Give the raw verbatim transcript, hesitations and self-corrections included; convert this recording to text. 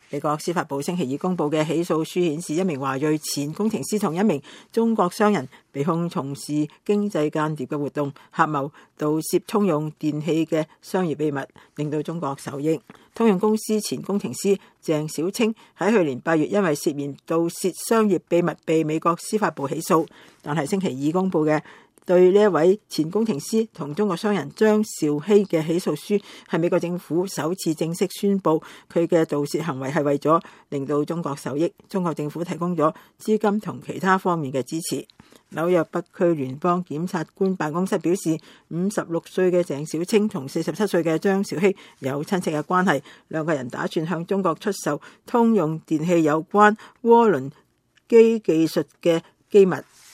美國司法部星期二公布嘅起訴書顯示，一名華裔前工程師同一名中國商人被控從事經濟間諜嘅活動，合謀盜竊通用電器嘅商業秘密，令到中國受益。通用公司前工程師鄭小青喺去年八月因為涉嫌盜竊商業秘密被美國司法部起訴，但係星期二公布嘅對呢一位前工程師同中國商人張兆熙嘅起訴書，係美國政府首次正式宣布佢嘅盜竊行為係為咗令到中國受益，中國政府提供咗資金同其他方面嘅支持。紐約北區聯邦檢察官辦公室表示，五十六歲嘅鄭小青同四十七歲嘅張兆熙有親戚嘅關係，兩個人打算向中國出售通用電器有關渦輪機技術嘅機密。